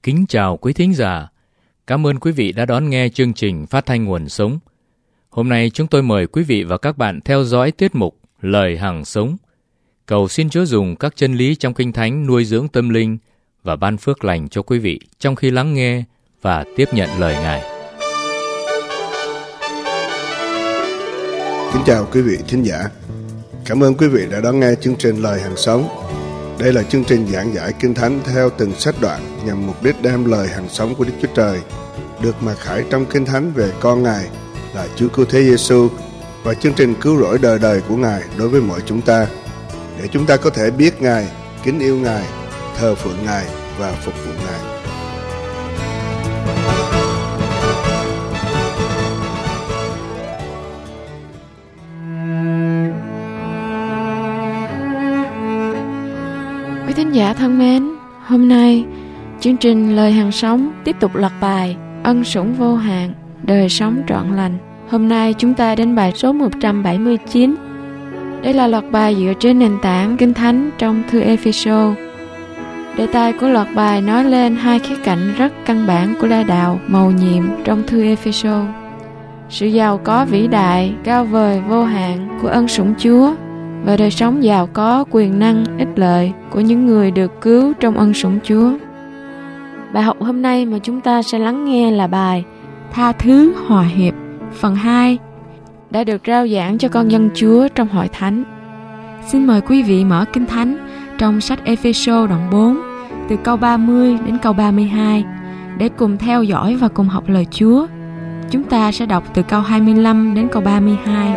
Kính chào quý thính giả. Cảm ơn quý vị đã đón nghe chương trình Phát thanh Nguồn Sống. Hôm nay chúng tôi mời quý vị và các bạn theo dõi tiết mục Lời Hằng Sống. Cầu xin Chúa dùng các chân lý trong Kinh Thánh nuôi dưỡng tâm linh và ban phước lành cho quý vị trong khi lắng nghe và tiếp nhận lời Ngài. Kính chào quý vị thính giả. Cảm ơn quý vị đã đón nghe chương trình Lời Hằng Sống. Đây là chương trình giảng giải Kinh Thánh theo từng sách đoạn nhằm mục đích đem lời hằng sống của Đức Chúa Trời được mặc khải trong Kinh Thánh về con Ngài là Chúa Cứu Thế Giêsu và chương trình cứu rỗi đời đời của Ngài đối với mọi chúng ta, để chúng ta có thể biết Ngài, kính yêu Ngài, thờ phượng Ngài và phục vụ Ngài. Quý thính giả thân mến, hôm nay chương trình Lời Hằng Sống tiếp tục loạt bài Ân Sủng Vô Hạn, Đời Sống Trọn Lành. Hôm nay chúng ta đến bài số 179. Đây là loạt bài dựa trên nền tảng Kinh Thánh trong thư Ê-phê-sô. Đề tài của loạt bài nói lên hai khía cạnh rất căn bản của la đạo mầu nhiệm trong thư Ê-phê-sô: sự giàu có vĩ đại, cao vời, vô hạn của ân sủng Chúa và đời sống giàu có, quyền năng, ích lợi của những người được cứu trong ân sủng Chúa. Bài học hôm nay mà chúng ta sẽ lắng nghe là bài Tha thứ hòa hiệp, phần 2, đã được rao giảng cho con dân Chúa trong hội thánh. Xin mời quý vị mở Kinh Thánh trong sách Ê-phê-sô đoạn 4, từ câu 30 đến câu 32, để cùng theo dõi và cùng học lời Chúa. Chúng ta sẽ đọc từ câu 25 đến câu 32.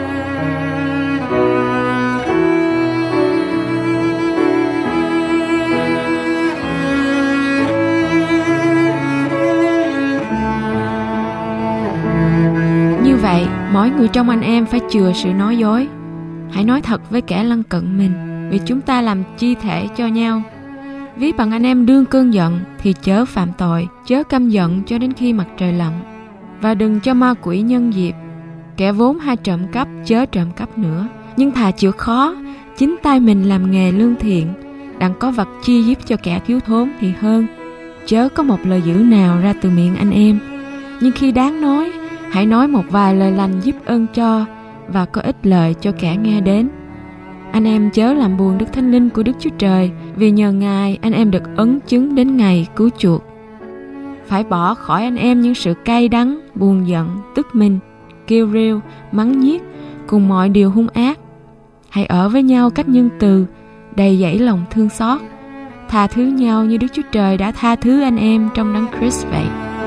Như vậy, mỗi người trong anh em phải chừa sự nói dối. Hãy nói thật với kẻ lân cận mình, vì chúng ta làm chi thể cho nhau. Ví bằng anh em đương cơn giận thì chớ phạm tội, chớ căm giận cho đến khi mặt trời lặn. Và đừng cho ma quỷ nhân dịp. Kẻ vốn hay trộm cắp chớ trộm cắp nữa, nhưng thà chịu khó, chính tay mình làm nghề lương thiện, đặng có vật chi giúp cho kẻ thiếu thốn thì hơn. Chớ có một lời dữ nào ra từ miệng anh em, nhưng khi đáng nói, hãy nói một vài lời lành giúp ơn cho và có ích lợi cho kẻ nghe đến. Anh em chớ làm buồn Đức Thánh Linh của Đức Chúa Trời, vì nhờ Ngài anh em được ấn chứng đến ngày cứu chuộc. Phải bỏ khỏi anh em những sự cay đắng, buồn giận, tức mình, kêu rêu, mắng nhiếc cùng mọi điều hung ác. Hãy ở với nhau cách nhân từ, đầy dẫy lòng thương xót, tha thứ nhau như Đức Chúa Trời đã tha thứ anh em trong Đấng Christ vậy.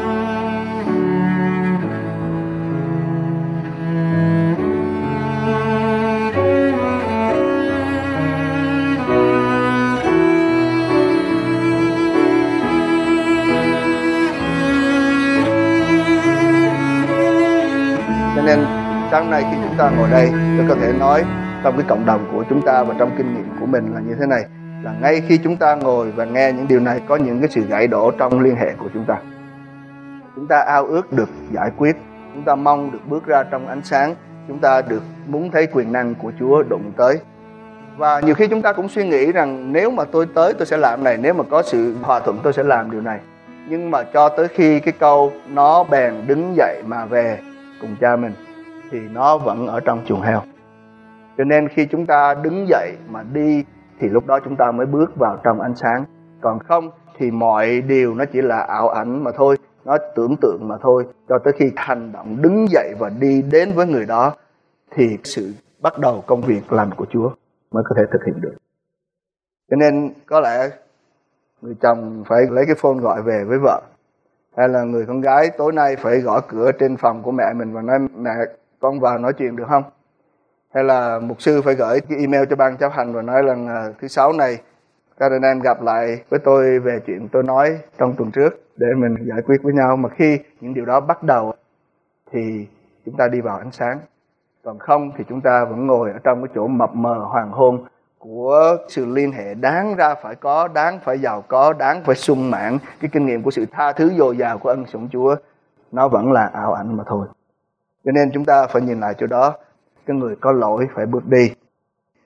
Nên sáng nay khi chúng ta ngồi đây, tôi có thể nói trong cái cộng đồng của chúng ta và trong kinh nghiệm của mình là như thế này, là ngay khi chúng ta ngồi và nghe những điều này, có những cái sự gãy đổ trong liên hệ của chúng ta. Chúng ta ao ước được giải quyết, chúng ta mong được bước ra trong ánh sáng, chúng ta được muốn thấy quyền năng của Chúa đụng tới. Và nhiều khi chúng ta cũng suy nghĩ rằng nếu mà tôi tới tôi sẽ làm này, nếu mà có sự hòa thuận tôi sẽ làm điều này. Nhưng mà cho tới khi cái câu nó bèn đứng dậy mà về cùng cha mình thì nó vẫn ở trong chuồng heo. Cho nên khi chúng ta đứng dậy mà đi thì lúc đó chúng ta mới bước vào trong ánh sáng. Còn không thì mọi điều nó chỉ là ảo ảnh mà thôi, nó tưởng tượng mà thôi, cho tới khi hành động đứng dậy và đi đến với người đó thì sự bắt đầu công việc làm của Chúa mới có thể thực hiện được. Cho nên có lẽ người chồng phải lấy cái phone gọi về với vợ, hay là người con gái tối nay phải gõ cửa trên phòng của mẹ mình và nói: mẹ, con vào nói chuyện được không? Hay là mục sư phải gửi cái email cho ban chấp hành và nói là thứ Sáu này các anh em gặp lại với tôi về chuyện tôi nói trong tuần trước để mình giải quyết với nhau. Mà khi những điều đó bắt đầu thì chúng ta đi vào ánh sáng. Còn không thì chúng ta vẫn ngồi ở trong cái chỗ mập mờ hoàng hôn của sự liên hệ đáng ra phải có, đáng phải giàu có, đáng phải sung mãn. Cái kinh nghiệm của sự tha thứ dồi dào của ân sủng Chúa nó vẫn là ảo ảnh mà thôi. Cho nên chúng ta phải nhìn lại chỗ đó, cái người có lỗi phải bước đi.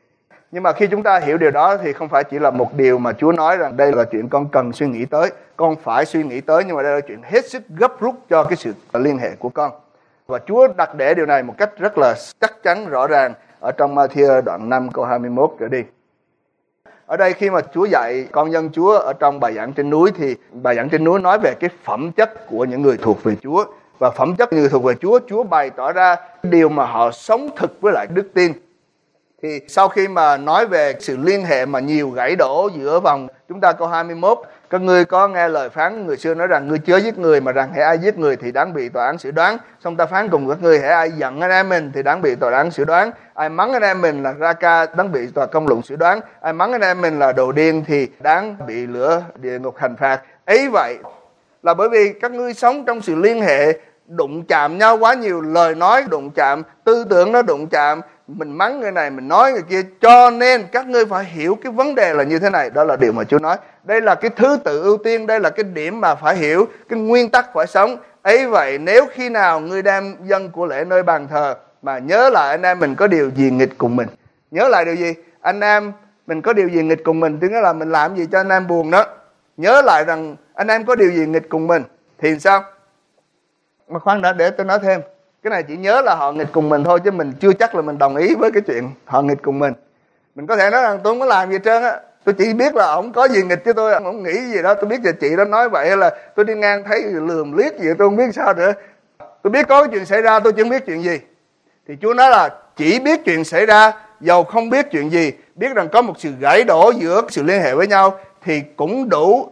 Nhưng mà khi chúng ta hiểu điều đó thì không phải chỉ là một điều mà Chúa nói rằng đây là chuyện con cần suy nghĩ tới, con phải suy nghĩ tới, nhưng mà đây là chuyện hết sức gấp rút cho cái sự liên hệ của con. Và Chúa đặt để điều này một cách rất là chắc chắn, rõ ràng ở trong Ma-thi-ơ đoạn 5 câu 21 trở đi. Ở đây khi mà Chúa dạy con dân Chúa ở trong bài giảng trên núi, thì bài giảng trên núi nói về cái phẩm chất của những người thuộc về Chúa. Và phẩm chất những người thuộc về Chúa, Chúa bày tỏ ra điều mà họ sống thực với lại đức tin. Thì sau khi mà nói về sự liên hệ mà nhiều gãy đổ giữa vòng chúng ta câu 21, các ngươi có nghe lời phán người xưa nói rằng ngươi chớ giết người, mà rằng hễ ai giết người thì đáng bị tòa án xử đoán. Xong ta phán cùng các ngươi, hễ ai giận anh em mình thì đáng bị tòa án xử đoán. Ai mắng anh em mình là ra ca đáng bị tòa công luận xử đoán. Ai mắng anh em mình là đồ điên thì đáng bị lửa địa ngục hành phạt. Ấy vậy là bởi vì các ngươi sống trong sự liên hệ, đụng chạm nhau quá nhiều, lời nói đụng chạm, tư tưởng nó đụng chạm, mình mắng người này, mình nói người kia, cho nên các ngươi phải hiểu cái vấn đề là như thế này. Đó là điều mà Chúa nói. Đây là cái thứ tự ưu tiên, đây là cái điểm mà phải hiểu, cái nguyên tắc phải sống. Ấy vậy nếu khi nào ngươi đem dâng của lễ nơi bàn thờ mà nhớ lại anh em mình có điều gì nghịch cùng mình. Nhớ lại điều gì? Anh em mình có điều gì nghịch cùng mình, tức là mình làm gì cho anh em buồn đó. Nhớ lại rằng anh em có điều gì nghịch cùng mình thì sao? Mà khoan đã, để tôi nói thêm. Cái này chỉ nhớ là họ nghịch cùng mình thôi, chứ mình chưa chắc là mình đồng ý với cái chuyện họ nghịch cùng mình. Mình có thể nói rằng tôi không có làm gì hết trơn á, tôi chỉ biết là ông có gì nghịch chứ tôi không nghĩ gì đó. Tôi biết là chị đó nói vậy, hay là tôi đi ngang thấy lườm liếc gì tôi không biết sao nữa. Tôi biết có cái chuyện xảy ra, tôi chưa biết chuyện gì. Thì Chúa nói là chỉ biết chuyện xảy ra, dầu không biết chuyện gì, biết rằng có một sự gãy đổ giữa sự liên hệ với nhau, thì cũng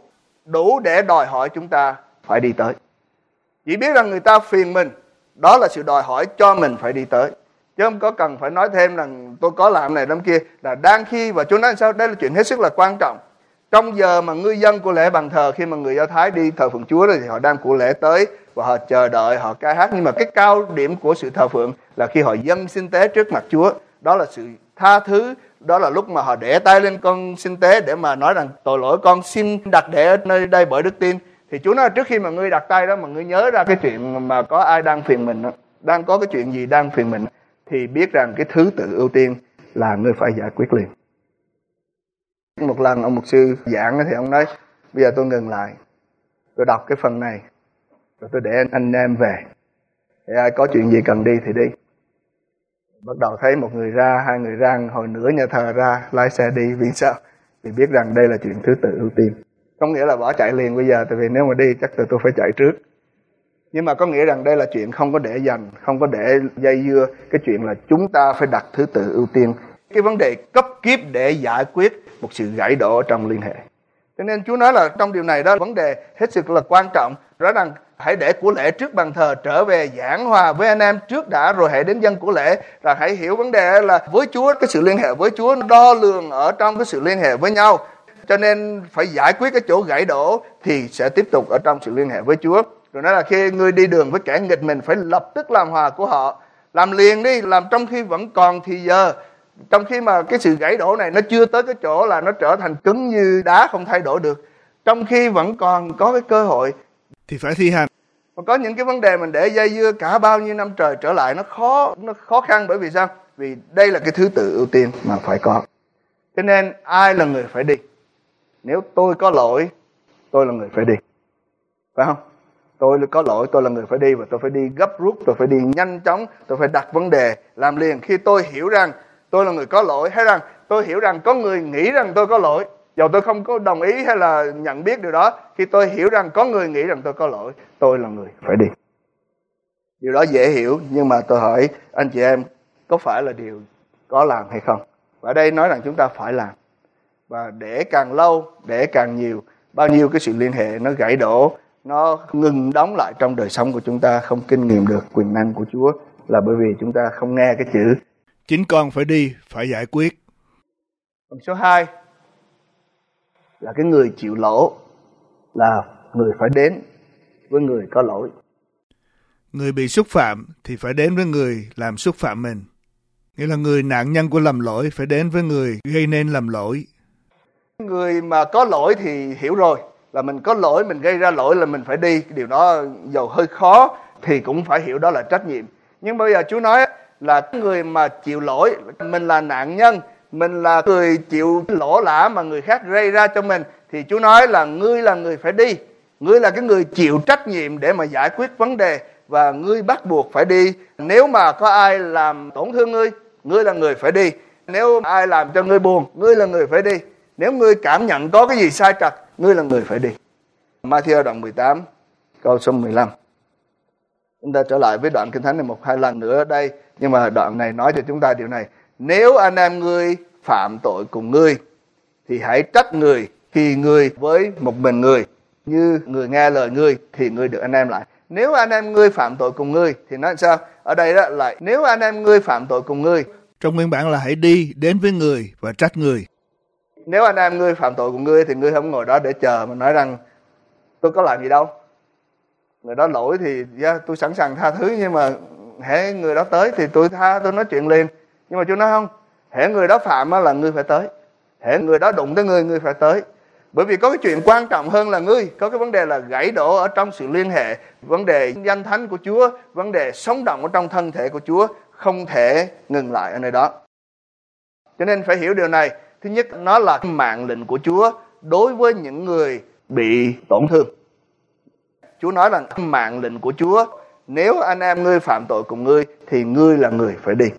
đủ để đòi hỏi chúng ta phải đi tới. Chỉ biết rằng người ta phiền mình, đó là sự đòi hỏi cho mình phải đi tới, chứ không có cần phải nói thêm rằng tôi có làm này làm kia. Là đang khi, và Chúa nói sao, đây là chuyện hết sức là quan trọng. Trong giờ mà ngươi dâng của lễ bàn thờ, khi mà người Do Thái đi thờ phượng Chúa thì họ đem của lễ tới và họ chờ đợi, họ ca hát. Nhưng mà cái cao điểm của sự thờ phượng là khi họ dâng sinh tế trước mặt Chúa. Đó là sự tha thứ, đó là lúc mà họ để tay lên con sinh tế để mà nói rằng tội lỗi con xin đặt để ở nơi đây bởi đức tin. Thì Chúa nói trước khi mà ngươi đặt tay đó mà ngươi nhớ ra cái chuyện mà có ai đang phiền mình đó, đang có cái chuyện gì đang phiền mình, thì biết rằng cái thứ tự ưu tiên là ngươi phải giải quyết liền. Một lần ông mục sư giảng thì ông nói bây giờ tôi ngừng lại, tôi đọc cái phần này rồi tôi để anh em về, thì ai có chuyện gì cần đi thì đi. Bắt đầu thấy một người ra, hai người ra, hồi nửa nhà thờ ra lái xe đi. Vì sao? Vì biết rằng đây là chuyện thứ tự ưu tiên. Không nghĩa là bỏ chạy liền bây giờ, tại vì nếu mà đi chắc là tôi phải chạy trước. Nhưng mà có nghĩa rằng đây là chuyện không có để dành, không có để dây dưa. Cái chuyện là chúng ta phải đặt thứ tự ưu tiên, cái vấn đề cấp kiếp để giải quyết một sự gãy đổ trong liên hệ. Cho nên Chúa nói là trong điều này đó, vấn đề hết sức là quan trọng. Rõ ràng hãy để của lễ trước bàn thờ, trở về giảng hòa với anh em trước đã, rồi hãy đến dân của lễ. Rồi hãy hiểu vấn đề là với Chúa, cái sự liên hệ với Chúa đo lường ở trong cái sự liên hệ với nhau. Cho nên phải giải quyết cái chỗ gãy đổ thì sẽ tiếp tục ở trong sự liên hệ với Chúa. Rồi nói là khi ngươi đi đường với kẻ nghịch mình, phải lập tức làm hòa của họ. Làm liền đi, làm trong khi vẫn còn thì giờ. Trong khi mà cái sự gãy đổ này nó chưa tới cái chỗ là nó trở thành cứng như đá không thay đổi được, trong khi vẫn còn có cái cơ hội thì phải thi hành. Còn có những cái vấn đề mình để dây dưa cả bao nhiêu năm trời trở lại, nó khó khăn. Bởi vì sao? Vì đây là cái thứ tự ưu tiên mà phải có. Cho nên ai là người phải đi? Nếu tôi có lỗi, tôi là người phải đi, phải không? Tôi có lỗi, tôi là người phải đi, và tôi phải đi gấp rút, tôi phải đi nhanh chóng, tôi phải đặt vấn đề làm liền. Khi tôi hiểu rằng tôi là người có lỗi, hay rằng tôi hiểu rằng có người nghĩ rằng tôi có lỗi, dầu tôi không có đồng ý hay là nhận biết điều đó, khi tôi hiểu rằng có người nghĩ rằng tôi có lỗi, tôi là người phải đi. Điều đó dễ hiểu, nhưng mà tôi hỏi anh chị em, có phải là điều có làm hay không? Và ở đây nói rằng chúng ta phải làm. Và để càng lâu, để càng nhiều, bao nhiêu cái sự liên hệ nó gãy đổ, nó ngừng đóng lại trong đời sống của chúng ta, không kinh nghiệm được quyền năng của Chúa, là bởi vì chúng ta không nghe cái chữ Chính con phải đi, phải giải quyết. Phần số 2 là cái người chịu lỗ, là người phải đến với người có lỗi. Người bị xúc phạm thì phải đến với người làm xúc phạm mình. Nghĩa là người nạn nhân của lầm lỗi phải đến với người gây nên lầm lỗi. Người mà có lỗi thì hiểu rồi, là mình có lỗi, mình gây ra lỗi là mình phải đi. Điều đó dầu hơi khó thì cũng phải hiểu đó là trách nhiệm. Nhưng bây giờ Chúa nói là người mà chịu lỗi, mình là nạn nhân, mình là người chịu lỗ lã mà người khác gây ra cho mình, thì Chúa nói là ngươi là người phải đi. Ngươi là cái người chịu trách nhiệm để mà giải quyết vấn đề, và ngươi bắt buộc phải đi. Nếu mà có ai làm tổn thương ngươi, ngươi là người phải đi. Nếu ai làm cho ngươi buồn, ngươi là người phải đi. Nếu ngươi cảm nhận có cái gì sai trật, ngươi là người phải đi. Ma-thi-ơ đoạn 18 câu số 15. Chúng ta trở lại với đoạn Kinh Thánh này 1-2 lần nữa ở đây, nhưng mà đoạn này nói cho chúng ta điều này: nếu anh em ngươi phạm tội cùng ngươi, thì hãy trách người khi ngươi với một mình người, như người nghe lời ngươi thì ngươi được anh em lại. Nếu anh em ngươi phạm tội cùng ngươi thì nói sao? Ở đây đó là nếu anh em ngươi phạm tội cùng ngươi. Trong nguyên bản là hãy đi đến với người và trách người. Nếu anh em ngươi phạm tội cùng ngươi thì ngươi không ngồi đó để chờ mà nói rằng tôi có làm gì đâu. Người đó lỗi thì tôi sẵn sàng tha thứ, nhưng mà hễ người đó tới thì tôi tha, tôi nói chuyện liền. Nhưng mà Chúa nói không, hễ người đó phạm là ngươi phải tới. Hễ người đó đụng tới ngươi phải tới. Bởi vì có cái chuyện quan trọng hơn là ngươi. Có cái vấn đề là gãy đổ ở trong sự liên hệ, vấn đề danh thánh của Chúa, vấn đề sống động ở trong thân thể của Chúa, không thể ngừng lại ở nơi đó. Cho nên phải hiểu điều này. Thứ nhất, nó là mạng lệnh của Chúa đối với những người bị tổn thương. Chúa nói là mạng lệnh của Chúa, nếu anh em ngươi phạm tội cùng ngươi thì ngươi là người phải đi.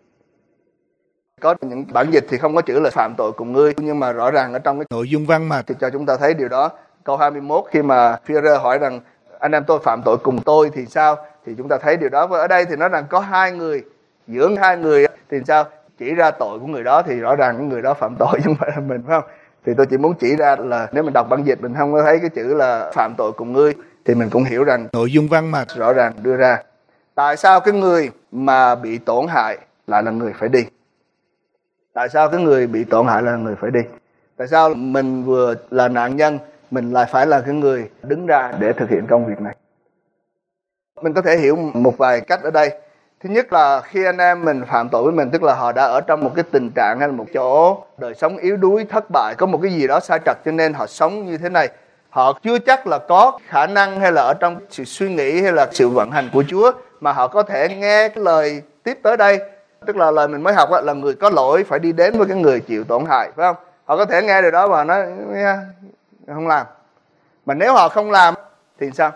Có những bản dịch thì không có chữ là phạm tội cùng ngươi, nhưng mà rõ ràng ở trong cái nội dung văn mà thì cho chúng ta thấy điều đó. Câu 21 khi mà Phi-e-rơ hỏi rằng anh em tôi phạm tội cùng tôi thì sao, thì chúng ta thấy điều đó. Và ở đây thì nói rằng có hai người, giữa hai người thì sao, chỉ ra tội của người đó thì rõ ràng cái người đó phạm tội chứ không phải là mình, phải không? Thì tôi chỉ muốn chỉ ra là nếu mình đọc bản dịch mình không có thấy cái chữ là phạm tội cùng ngươi thì mình cũng hiểu rằng nội dung văn mà rõ ràng đưa ra. Tại sao cái người mà bị tổn hại lại là người phải đi? Tại sao cái người bị tổn hại là người phải đi? Tại sao mình vừa là nạn nhân, mình lại phải là cái người đứng ra để thực hiện công việc này? Mình có thể hiểu một vài cách ở đây. Thứ nhất là khi anh em mình phạm tội với mình, tức là họ đã ở trong một cái tình trạng hay là một chỗ đời sống yếu đuối, thất bại, có một cái gì đó sai trật cho nên họ sống như thế này. Họ chưa chắc là có khả năng hay là ở trong sự suy nghĩ hay là sự vận hành của Chúa mà họ có thể nghe cái lời tiếp tới đây. Tức là lời mình mới học là người có lỗi phải đi đến với cái người chịu tổn hại, phải không? Họ có thể nghe điều đó và nói không làm. Mà nếu họ không làm thì sao?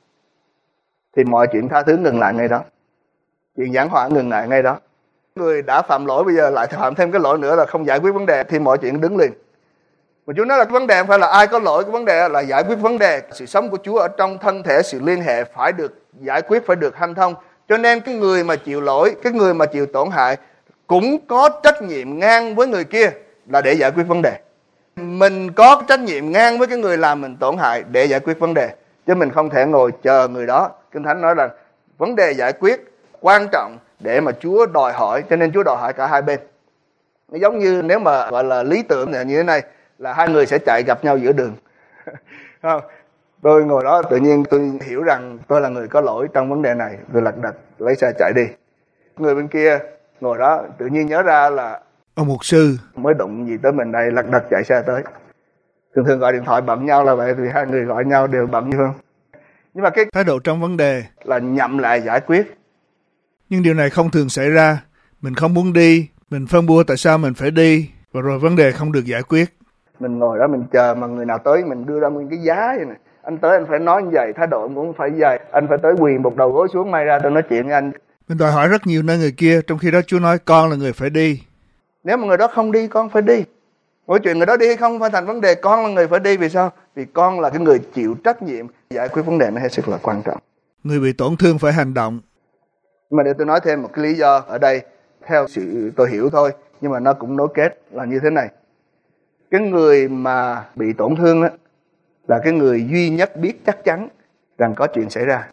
Thì mọi chuyện tha thứ ngừng lại ngay đó. Chuyện giảng hòa ngừng lại ngay đó. Người đã phạm lỗi bây giờ lại phạm thêm cái lỗi nữa là không giải quyết vấn đề thì mọi chuyện đứng liền. Mà Chúa nói là cái vấn đề không phải là ai có lỗi, cái vấn đề là giải quyết vấn đề. Sự sống của Chúa ở trong thân thể, sự liên hệ phải được giải quyết, phải được hanh thông. Cho nên cái người mà chịu lỗi, cái người mà chịu tổn hại cũng có trách nhiệm ngang với người kia là để giải quyết vấn đề. Mình có trách nhiệm ngang với cái người làm mình tổn hại để giải quyết vấn đề. Chứ mình không thể ngồi chờ người đó. Kinh Thánh nói là vấn đề giải quyết quan trọng để mà Chúa đòi hỏi, cho nên Chúa đòi hỏi cả hai bên. Nó giống như nếu mà gọi là lý tưởng như thế này, là hai người sẽ chạy gặp nhau giữa đường. Không? Tôi ngồi đó tự nhiên tôi hiểu rằng tôi là người có lỗi trong vấn đề này, tôi lật đật lấy xe chạy đi. Người bên kia ngồi đó tự nhiên nhớ ra là ông mục sư mới đụng gì tới mình đây, lật đật chạy xe tới. Thường thường gọi điện thoại bận nhau là vậy, thì hai người gọi nhau đều bận như không. Nhưng mà cái thái độ trong vấn đề là nhậm lại giải quyết. Nhưng điều này không thường xảy ra. Mình không muốn đi, mình phân bua tại sao mình phải đi, và rồi vấn đề không được giải quyết. Mình ngồi đó mình chờ mà người nào tới mình đưa ra một cái giá vậy này. Anh tới anh phải nói như vậy, thái độ cũng phải như vậy. Anh phải tới quỳ một đầu gối xuống, may ra tôi nói chuyện với anh. Mình đòi hỏi rất nhiều nơi người kia, trong khi đó Chúa nói con là người phải đi. Nếu mà người đó không đi, con phải đi. Mỗi chuyện người đó đi hay không phải thành vấn đề, con là người phải đi. Vì sao? Vì con là cái người chịu trách nhiệm giải quyết vấn đề này hết sức là quan trọng. Người bị tổn thương phải hành động. Nhưng mà để tôi nói thêm một cái lý do ở đây, theo sự tôi hiểu thôi, nhưng mà nó cũng nối kết là như thế này. Cái người mà bị tổn thương đó, là cái người duy nhất biết chắc chắn rằng có chuyện xảy ra.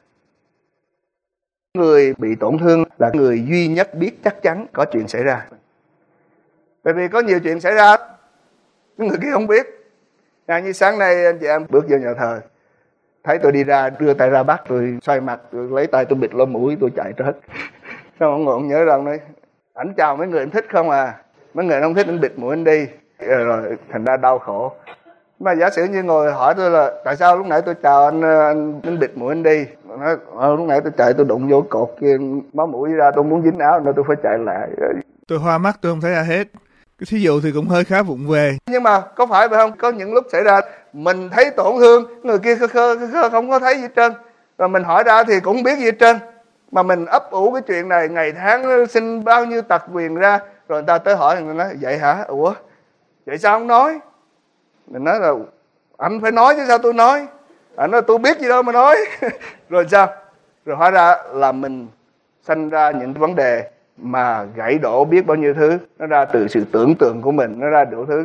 Người bị tổn thương là người duy nhất biết chắc chắn có chuyện xảy ra. Bởi vì có nhiều chuyện xảy ra, cái người kia không biết. Như sáng nay anh chị em bước vô nhà thờ, thấy tôi đi ra, đưa tay ra bắt, tôi xoay mặt, tôi lấy tay tôi bịt lỗ mũi, tôi chạy hết. Xong ông ngồi ông nhớ rằng nói, ảnh chào mấy người anh thích không à, mấy người không thích anh bịt mũi anh đi, rồi thành ra đau khổ. Mà giả sử như ngồi hỏi tôi là tại sao lúc nãy tôi chào anh bịt mũi anh đi, nói lúc nãy tôi chạy tôi đụng vô cột kia, máu mũi ra, tôi muốn dính áo nên tôi phải chạy lại. Tôi hoa mắt tôi không thấy ai hết. Cái thí dụ thì cũng hơi khá vụng về. Nhưng mà có phải vậy không? Có những lúc xảy ra mình thấy tổn thương, người kia không có thấy gì hết trơn. Rồi mình hỏi ra thì cũng không biết gì hết trơn. Mà mình ấp ủ cái chuyện này ngày tháng sinh bao nhiêu tật nguyền ra. Rồi người ta tới hỏi, người nói vậy hả? Ủa vậy sao không nói? Mình nói là anh phải nói chứ sao tôi nói. Anh nói tôi biết gì đâu mà nói. Rồi sao? Rồi hóa ra là mình sanh ra những vấn đề mà gãy đổ biết bao nhiêu thứ. Nó ra từ sự tưởng tượng của mình, nó ra đủ thứ.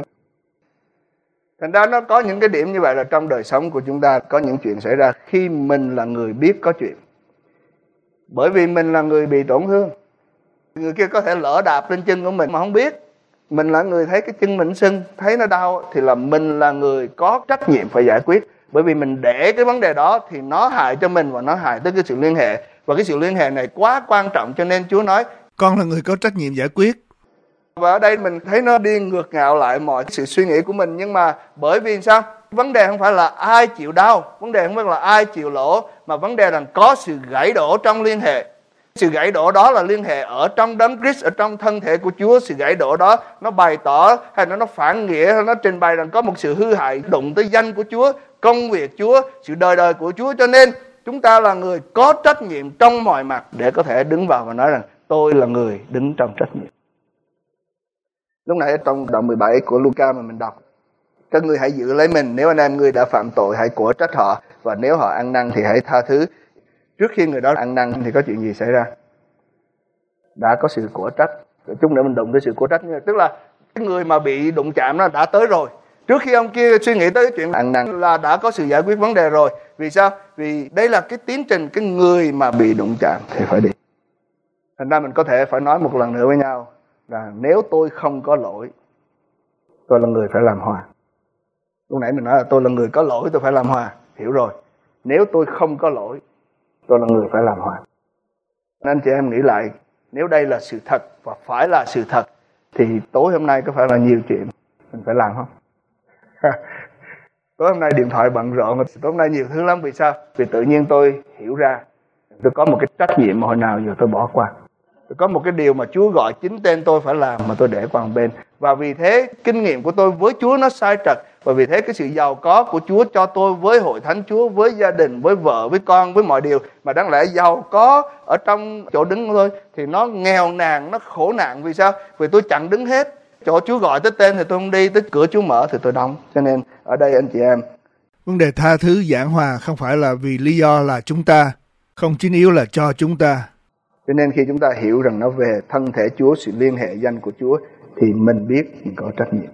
Thành ra nó có những cái điểm như vậy là trong đời sống của chúng ta có những chuyện xảy ra khi mình là người biết có chuyện. Bởi vì mình là người bị tổn thương. Người kia có thể lỡ đạp lên chân của mình mà không biết. Mình là người thấy cái chân mình sưng, thấy nó đau thì là mình là người có trách nhiệm phải giải quyết. Bởi vì mình để cái vấn đề đó thì nó hại cho mình và nó hại tới cái sự liên hệ. Và cái sự liên hệ này quá quan trọng cho nên Chúa nói con là người có trách nhiệm giải quyết. Và ở đây mình thấy nó đi ngược ngạo lại mọi sự suy nghĩ của mình. Nhưng mà bởi vì sao? Vấn đề không phải là ai chịu đau, vấn đề không phải là ai chịu lỗ, mà vấn đề là có sự gãy đổ trong liên hệ. Sự gãy đổ đó là liên hệ ở trong đấng Christ, ở trong thân thể của Chúa. Sự gãy đổ đó nó bày tỏ hay nó phản nghĩa, hay nó trình bày rằng có một sự hư hại đụng tới danh của Chúa, công việc Chúa, sự đời đời của Chúa. Cho nên chúng ta là người có trách nhiệm trong mọi mặt để có thể đứng vào và nói rằng tôi là người đứng trong trách nhiệm. Lúc nãy trong đoạn 17 của Luca mà mình đọc, các ngươi hãy giữ lấy mình, nếu anh em ngươi đã phạm tội hãy của trách họ, và nếu họ ăn năn thì hãy tha thứ. Trước khi người đó ăn năn thì có chuyện gì xảy ra? Đã có sự của trách. Chút nữa mình đụng tới sự của trách. Tức là cái người mà bị đụng chạm nó đã tới rồi. Trước khi ông kia suy nghĩ tới cái chuyện ăn năn là đã có sự giải quyết vấn đề rồi. Vì sao? Vì đây là cái tiến trình cái người mà bị đụng chạm thì phải đi. Thành ra mình có thể phải nói một lần nữa với nhau là nếu tôi không có lỗi, tôi là người phải làm hòa. Lúc nãy mình nói là tôi là người có lỗi, tôi phải làm hòa. Hiểu rồi. Nếu tôi không có lỗi, tôi là người phải làm hòa. Nên anh chị em nghĩ lại, nếu đây là sự thật và phải là sự thật, thì tối hôm nay có phải là nhiều chuyện mình phải làm không? Tối hôm nay điện thoại bận rộn, tối hôm nay nhiều thứ lắm. Vì sao? Vì tự nhiên tôi hiểu ra tôi có một cái trách nhiệm mà hồi nào giờ tôi bỏ qua. Tôi có một cái điều mà Chúa gọi chính tên tôi phải làm mà tôi để qua một bên. Và vì thế kinh nghiệm của tôi với Chúa nó sai trật. Và vì thế cái sự giàu có của Chúa cho tôi với hội thánh Chúa, với gia đình, với vợ, với con, với mọi điều mà đáng lẽ giàu có ở trong chỗ đứng của tôi thì nó nghèo nàn, nó khổ nạn. Vì sao? Vì tôi chẳng đứng hết. Chỗ Chúa gọi tới tên thì tôi không đi, tới cửa Chúa mở thì tôi đóng. Cho nên ở đây anh chị em, vấn đề tha thứ giảng hòa không phải là vì lý do là chúng ta, không chính yếu là cho chúng ta. Cho nên khi chúng ta hiểu rằng nó về thân thể Chúa, sự liên hệ danh của Chúa, thì mình biết mình có trách nhiệm.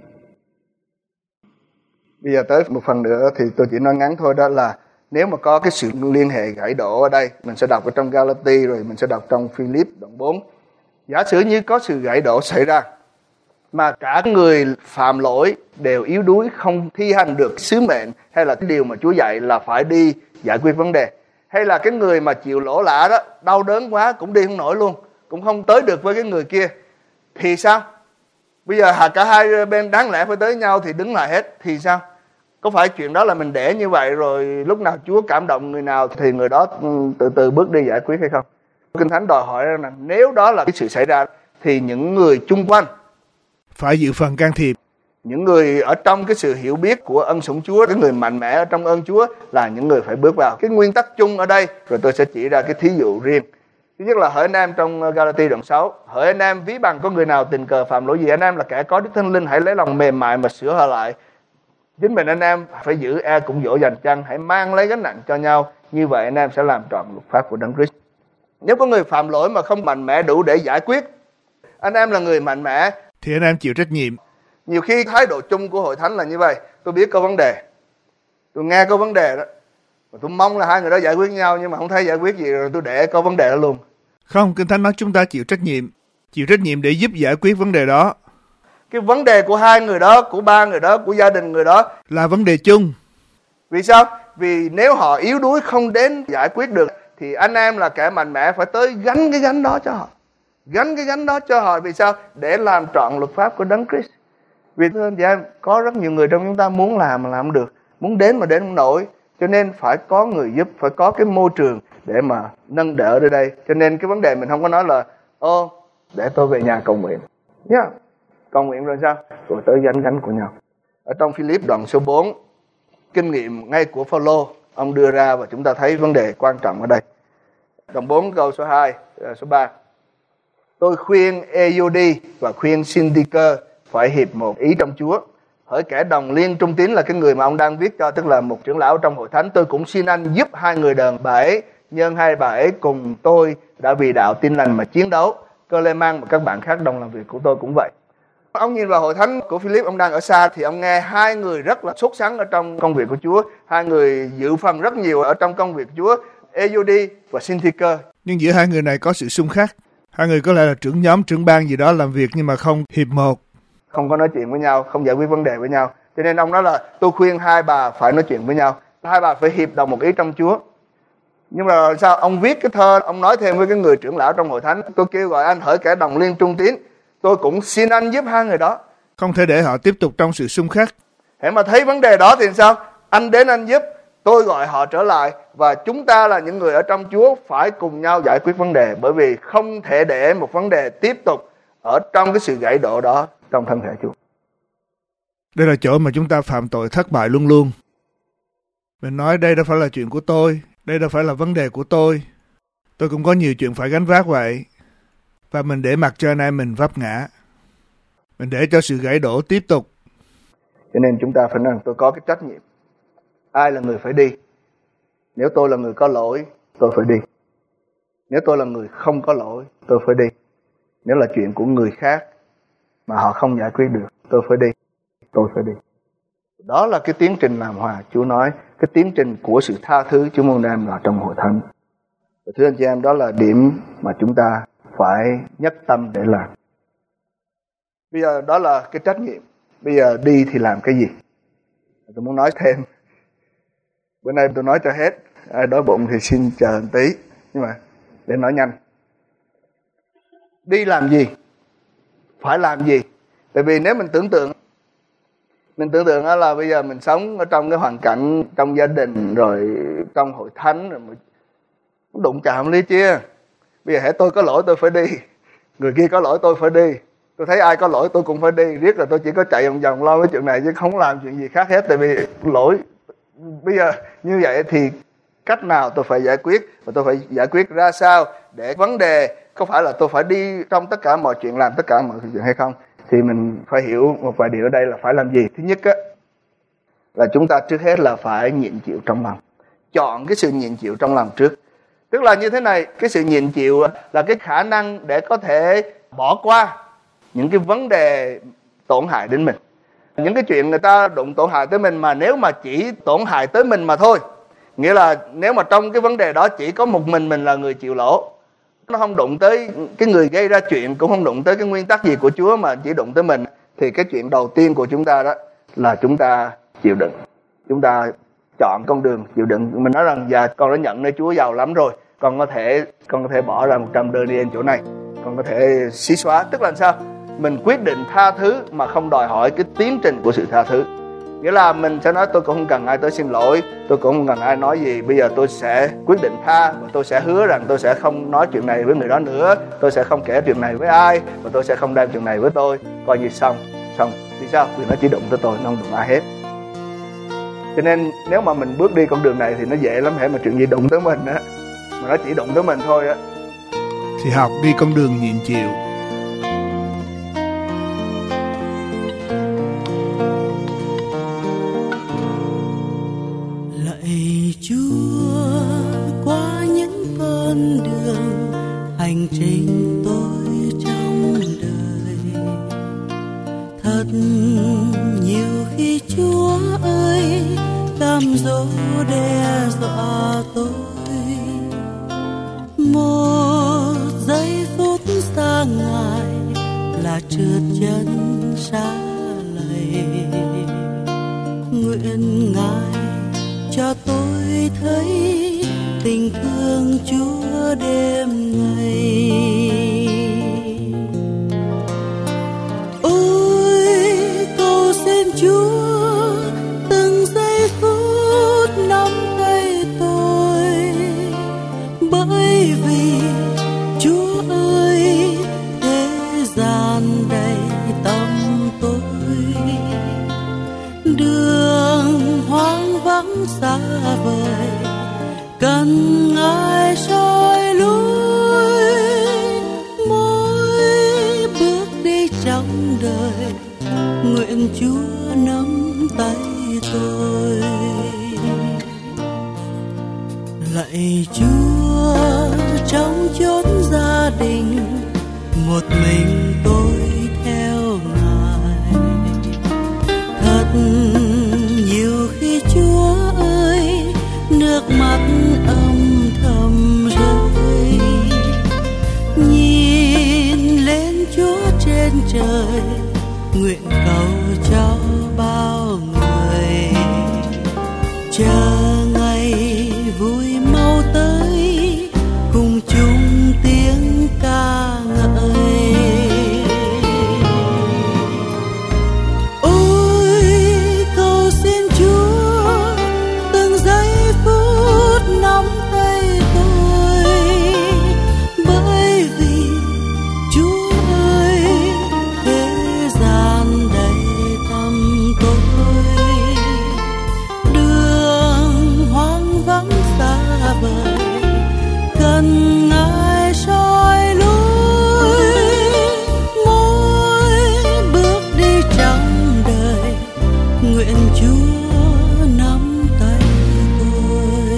Bây giờ tới một phần nữa thì tôi chỉ nói ngắn thôi, đó là nếu mà có cái sự liên hệ gãy đổ ở đây, mình sẽ đọc ở trong Galati rồi mình sẽ đọc trong Philip đoạn 4. Giả sử như có sự gãy đổ xảy ra, mà cả người phạm lỗi đều yếu đuối, không thi hành được sứ mệnh hay là cái điều mà Chúa dạy là phải đi giải quyết vấn đề. Hay là cái người mà chịu lỗ lạ đó, đau đớn quá cũng đi không nổi luôn, cũng không tới được với cái người kia. Thì sao? Bây giờ cả hai bên đáng lẽ phải tới nhau thì đứng lại hết. Thì sao? Có phải chuyện đó là mình để như vậy rồi lúc nào Chúa cảm động người nào thì người đó từ từ bước đi giải quyết hay không? Kinh Thánh đòi hỏi rằng nếu đó là cái sự xảy ra thì những người chung quanh phải dự phần can thiệp. Những người ở trong cái sự hiểu biết của ân sủng Chúa, cái người mạnh mẽ ở trong ơn Chúa là những người phải bước vào. Cái nguyên tắc chung ở đây, rồi tôi sẽ chỉ ra cái thí dụ riêng. Thứ nhất là hỡi anh em trong Galati đoạn 6, hỡi anh em ví bằng có người nào tình cờ phạm lỗi gì, anh em là kẻ có Đức Thánh Linh, hãy lấy lòng mềm mại mà sửa họ lại. Chính mình anh em phải giữ cũng dỗ dành chăng, hãy mang lấy gánh nặng cho nhau, như vậy anh em sẽ làm trọn luật pháp của Đấng Christ. Nếu có người phạm lỗi mà không mạnh mẽ đủ để giải quyết, anh em là người mạnh mẽ thì anh em chịu trách nhiệm. Nhiều khi thái độ chung của hội thánh là như vậy. Tôi biết có vấn đề, tôi nghe có vấn đề đó, và tôi mong là hai người đó giải quyết nhau, nhưng mà không thấy giải quyết gì rồi tôi để có vấn đề đó luôn. Không, Kinh Thánh nói chúng ta chịu trách nhiệm để giúp giải quyết vấn đề đó. Cái vấn đề của hai người đó, của ba người đó, của gia đình người đó là vấn đề chung. Vì sao? Vì nếu họ yếu đuối không đến giải quyết được thì anh em là kẻ mạnh mẽ phải tới gánh cái gánh đó cho họ. Gánh cái gánh đó cho họ. Vì sao? Để làm trọn luật pháp của Đấng Christ. Vì thưa anh chị em, có rất nhiều người trong chúng ta muốn làm mà làm không được, muốn đến mà đến không nổi. Cho nên phải có người giúp, phải có cái môi trường để mà nâng đỡ ở đây. Cho nên cái vấn đề mình không có nói là để tôi về nhà cầu nguyện. Cầu nguyện rồi sao? Rồi tới gánh gánh của nhau. Ở trong Philip đoạn số 4, kinh nghiệm ngay của Phaolô ông đưa ra và chúng ta thấy vấn đề quan trọng ở đây. Đoạn 4 câu số 2, số 3. Tôi khuyên Euodia và khuyên Syntyche phải hiệp một ý trong Chúa. Hỡi kẻ đồng liên trung tín là cái người mà ông đang viết cho, tức là một trưởng lão trong hội thánh, tôi cũng xin anh giúp hai người đàn bà ấy, nhân hai bà ấy cùng tôi đã vì đạo tin lành mà chiến đấu. Clement và các bạn khác đồng làm việc của tôi cũng vậy. Ông nhìn vào hội thánh của Philip, ông đang ở xa thì ông nghe hai người rất là sốt sắng ở trong công việc của Chúa. Hai người dự phần rất nhiều ở trong công việc của Chúa, Euodia và Syntyche. Nhưng giữa hai người này có sự xung khắc. Hai người có lẽ là trưởng nhóm, trưởng ban gì đó làm việc nhưng mà không hiệp một. Không có nói chuyện với nhau, không giải quyết vấn đề với nhau. Cho nên ông nói là tôi khuyên hai bà phải nói chuyện với nhau. Hai bà phải hiệp đồng một ý trong Chúa. Nhưng mà sao? Ông viết cái thơ, ông nói thêm với cái người trưởng lão trong hội thánh. Tôi kêu gọi anh, hỡi kẻ đồng liên trung tín, tôi cũng xin anh giúp hai người đó. Không thể để họ tiếp tục trong sự xung khắc. Hễ mà thấy vấn đề đó thì sao? Anh đến anh giúp, tôi gọi họ trở lại. Và chúng ta là những người ở trong Chúa phải cùng nhau giải quyết vấn đề. Bởi vì không thể để một vấn đề tiếp tục ở trong cái sự gãy đổ đó trong thân thể Chúa. Đây là chỗ mà chúng ta phạm tội thất bại luôn luôn. Mình nói đây đâu phải là chuyện của tôi, đây đâu phải là vấn đề của tôi cũng có nhiều chuyện phải gánh vác vậy. Và mình để mặc cho anh em mình vấp ngã. Mình để cho sự gãy đổ tiếp tục. Cho nên chúng ta phải nói tôi có cái trách nhiệm. Ai là người phải đi? Nếu tôi là người có lỗi, tôi phải đi. Nếu tôi là người không có lỗi, tôi phải đi. Nếu là chuyện của người khác mà họ không giải quyết được, tôi phải đi. Tôi phải đi. Đó là cái tiến trình làm hòa. Chúa nói cái tiến trình của sự tha thứ Chúa muốn đem vào trong hội thánh. Và thưa anh chị em, đó là điểm mà chúng ta phải nhất tâm để làm. Bây giờ đó là cái trách nhiệm. Bây giờ đi thì làm cái gì? Tôi muốn nói thêm. Bữa nay tôi nói cho hết. Ai đói bụng thì xin chờ một tí. Nhưng mà để nói nhanh. Đi làm gì? Phải làm gì? Tại vì nếu mình tưởng tượng là bây giờ mình sống ở trong cái hoàn cảnh trong gia đình rồi trong hội thánh rồi mình đụng chạm lý chia. Bây giờ hễ tôi có lỗi tôi phải đi, người kia có lỗi tôi phải đi, tôi thấy ai có lỗi tôi cũng phải đi. Riết là tôi chỉ có chạy vòng vòng lo cái chuyện này chứ không làm chuyện gì khác hết. Tại vì lỗi. Bây giờ như vậy thì cách nào tôi phải giải quyết, và tôi phải giải quyết ra sao để vấn đề không phải là tôi phải đi trong tất cả mọi chuyện, làm tất cả mọi chuyện hay không. Thì mình phải hiểu một vài điều ở đây là phải làm gì. Thứ nhất á, là chúng ta trước hết là phải nhịn chịu trong lòng. Chọn cái sự nhịn chịu trong lòng trước. Tức là như thế này, cái sự nhịn chịu là cái khả năng để có thể bỏ qua những cái vấn đề tổn hại đến mình. Những cái chuyện người ta đụng tổn hại tới mình mà nếu mà chỉ tổn hại tới mình mà thôi, nghĩa là nếu mà trong cái vấn đề đó chỉ có một mình là người chịu lỗ, nó không đụng tới cái người gây ra chuyện, cũng không đụng tới cái nguyên tắc gì của Chúa mà chỉ đụng tới mình, thì cái chuyện đầu tiên của chúng ta đó là chúng ta chịu đựng. Chúng ta chọn con đường chịu đựng. Mình nói rằng dạ con đã nhận nơi Chúa giàu lắm rồi, con có thể bỏ ra 100 đô đi chỗ này, con có thể xí xóa. Tức là sao? Mình quyết định tha thứ mà không đòi hỏi cái tiến trình của sự tha thứ. Nghĩa là mình sẽ nói tôi cũng không cần ai tới xin lỗi, tôi cũng không cần ai nói gì, bây giờ tôi sẽ quyết định tha, và tôi sẽ hứa rằng tôi sẽ không nói chuyện này với người đó nữa, tôi sẽ không kể chuyện này với ai, và tôi sẽ không đem chuyện này với tôi, coi như xong. Thì sao? Vì nó chỉ đụng tới tôi, nó không đụng ai hết. Cho nên nếu mà mình bước đi con đường này thì nó dễ lắm, hễ mà chuyện gì đụng tới mình á, mà nó chỉ đụng tới mình thôi á, thì học đi con đường nhịn chịu. Lạy Chúa, qua những con đường hành trình tôi trong đời, thật nhiều khi Chúa ơi cám dỗ đe dọa tôi. Một giây phút xa Ngài là trượt chân xa lầy. Nguyện Ngài cho tôi thấy tình thương Chúa đêm ngày. Ôi cầu xin Chúa từng giây phút nắm tay tôi, bởi vì Chúa ơi thế gian đầy tâm cần Ngài soi lối, mỗi bước đi trong đời nguyện Chúa nắm tay tôi. Lạy Chúa, trong chốn gia đình một mình tôi theo Ngài. Thật nhiều khi Chúa ơi, nước mắt âm thầm rơi. Nhìn lên Chúa trên trời, nguyện cầu cho bao người. Chờ ngày vui mau tới, cùng chung tiếng ca ngợi. Ôi cầu xin Chúa từng giây phút nắm tay tôi, bởi vì Chúa ơi, thế gian đầy tăm tối, đường hoang vắng xa vời, cần Ngài soi lối. Mỗi bước đi trong đời nguyện Chúa nắm tay tôi.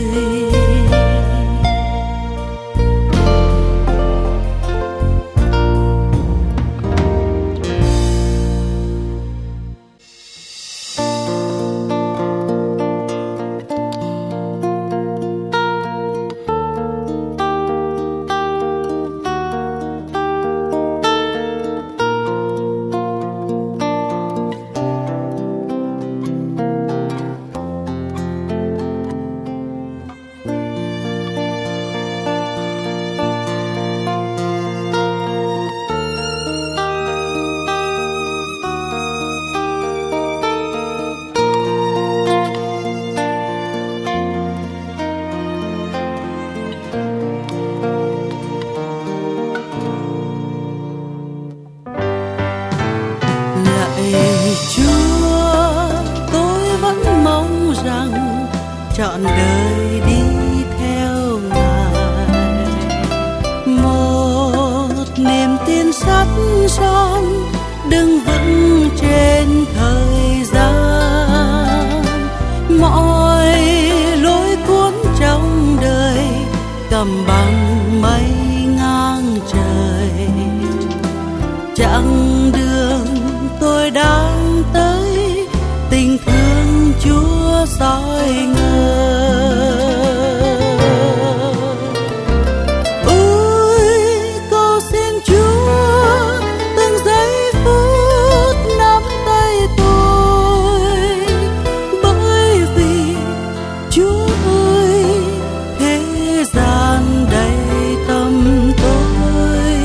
Lạy Chúa, tôi vẫn mong rằng trọn đời đi theo Ngài. Một niềm tin sắt son đứng vững trên thời gian. Mọi lối cuốn trong đời cầm bằng mây ngang trời. Chặng đường tôi đang tới, tình thương Chúa soi ngời. Ôi cầu xin Chúa từng giây phút nắm tay tôi, bởi vì Chúa ơi, thế gian đầy tăm tối,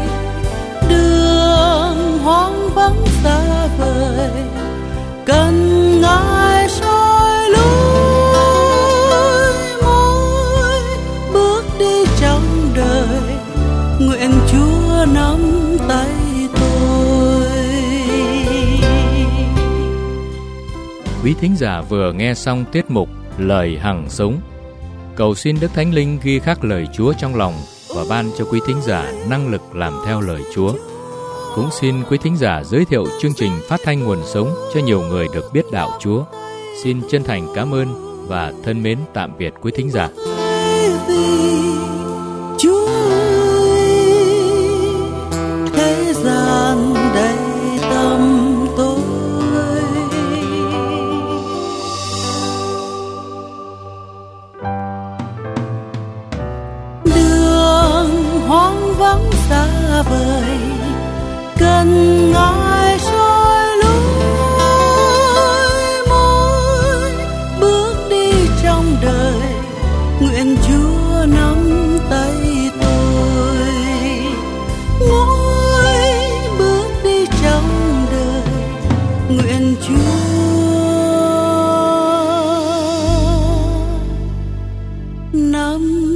đường hoang vắng xa vời, cần Ngài soi lối. Mỗi bước đi trong đời nguyện Chúa nắm tay tôi. Quý thính giả vừa nghe xong tiết mục Lời Hằng Sống. Cầu xin Đức Thánh Linh ghi khắc lời Chúa trong lòng và ban cho quý thính giả năng lực làm theo lời Chúa. Cũng xin quý thính giả giới thiệu chương trình phát thanh Nguồn Sống cho nhiều người được biết đạo Chúa. Xin chân thành cảm ơn và thân mến tạm biệt quý thính giả. Chúa ơi, thế gian đầy tăm tối, đường hoang vắng xa vời, cần Ngài soi lối. Mỗi bước đi trong đời nguyện Chúa nắm tay tôi. Mỗi bước đi trong đời nguyện Chúa nắm